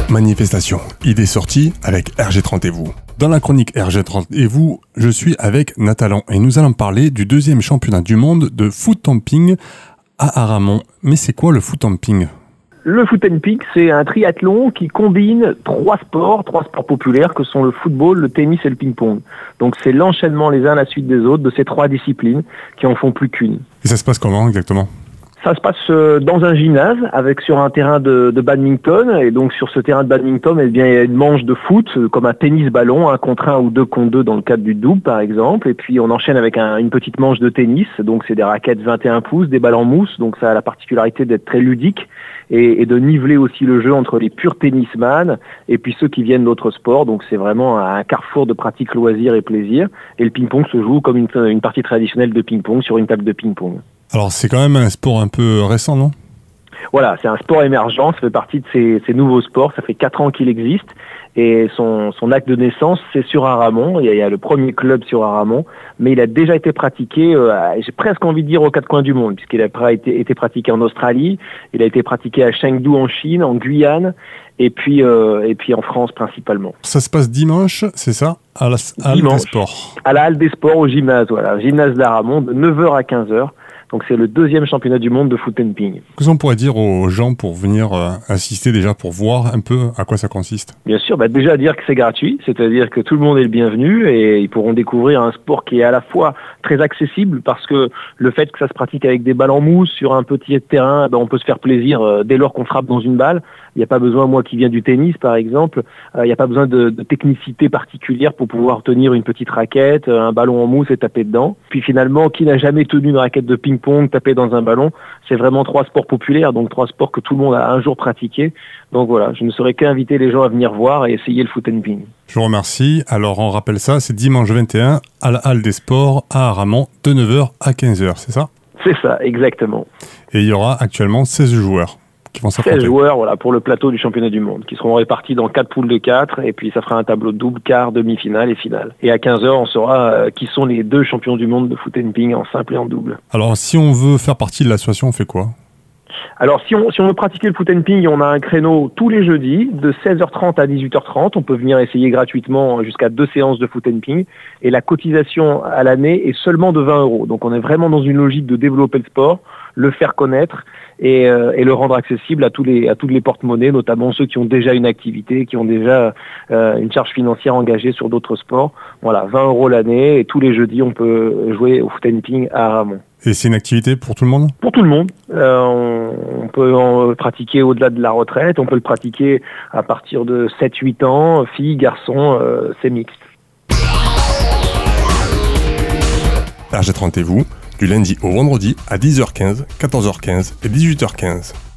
Manifestation, idée sortie avec RG30 et vous. Dans la chronique RG30 et vous, je suis avec Nathalie et nous allons parler du 2e championnat du monde de foot-tamping à Aramon. Mais c'est quoi le foot-tamping ? Le foot-tamping, c'est un triathlon qui combine trois sports populaires que sont le football, le tennis et le ping-pong. Donc c'est l'enchaînement les uns à la suite des autres de ces trois disciplines qui en font plus qu'une. Et ça se passe comment exactement ? Ça se passe dans un gymnase sur un terrain de badminton, et donc sur ce terrain de badminton, il y a une manche de foot comme un tennis-ballon, 1 contre 1 ou 2 contre 2 dans le cadre du double par exemple, et puis on enchaîne avec une petite manche de tennis, donc c'est des raquettes 21 pouces, des balles en mousse, donc ça a la particularité d'être très ludique et de niveler aussi le jeu entre les purs tennisman et puis ceux qui viennent d'autres sports, donc c'est vraiment un carrefour de pratique, loisirs et plaisir, et le ping-pong se joue comme une partie traditionnelle de ping-pong sur une table de ping-pong. Alors c'est quand même un sport un peu récent, non ? Voilà, c'est un sport émergent, ça fait partie de ces nouveaux sports, ça fait 4 ans qu'il existe, et son acte de naissance, c'est sur Aramon, il y a le premier club sur Aramon, mais il a déjà été pratiqué, j'ai presque envie de dire aux 4 coins du monde, puisqu'il a été pratiqué en Australie, il a été pratiqué à Chengdu en Chine, en Guyane, et puis en France principalement. Ça se passe dimanche, c'est ça ? À la Halle des Sports. À la Halle des Sports, au gymnase, voilà, gymnase d'Aramon, de 9h à 15h. Donc c'est le 2e championnat du monde de foot-tamping. Qu'est-ce qu'on pourrait dire aux gens pour venir assister déjà, pour voir un peu à quoi ça consiste ? Bien sûr, déjà dire que c'est gratuit, c'est-à-dire que tout le monde est le bienvenu et ils pourront découvrir un sport qui est à la fois très accessible parce que le fait que ça se pratique avec des balles en mousse sur un petit terrain, on peut se faire plaisir dès lors qu'on frappe dans une balle. Il n'y a pas besoin, moi qui viens du tennis par exemple, il n'y a pas besoin de technicité particulière pour pouvoir tenir une petite raquette, un ballon en mousse et taper dedans. Puis finalement, qui n'a jamais tenu une raquette de ping-pong, taper dans un ballon, c'est vraiment 3 sports populaires, donc 3 sports que tout le monde a un jour pratiqué. Donc voilà, je ne saurais qu'inviter les gens à venir voir et essayer le foot-tamping. Je vous remercie. Alors on rappelle ça, c'est dimanche 21 à la Halle des Sports à Aramon de 9h à 15h, c'est ça ? C'est ça, exactement. Et il y aura actuellement 16 joueurs qui vont s'affronter. 16 joueurs, voilà, pour le plateau du championnat du monde, qui seront répartis dans 4 poules de 4, et puis ça fera un tableau de double, quart, demi-finale et finale. Et à 15h, on saura qui sont les 2 champions du monde de foot-tamping en simple et en double. Alors si on veut faire partie de l'association, on fait quoi ? Alors si on veut pratiquer le foot-tamping, on a un créneau tous les jeudis de 16h30 à 18h30. On peut venir essayer gratuitement jusqu'à 2 séances de foot-tamping. Et la cotisation à l'année est seulement de 20 €. Donc on est vraiment dans une logique de développer le sport, le faire connaître et le rendre accessible à tous les porte-monnaies, notamment ceux qui ont déjà une activité, qui ont déjà une charge financière engagée sur d'autres sports. Voilà, 20 € l'année et tous les jeudis on peut jouer au foot-tamping à Aramon. Et c'est une activité pour tout le monde ? Pour tout le monde. On peut en pratiquer au-delà de la retraite, on peut le pratiquer à partir de 7-8 ans, filles, garçons, c'est mixte. RG30 et vous, du lundi au vendredi à 10h15, 14h15 et 18h15.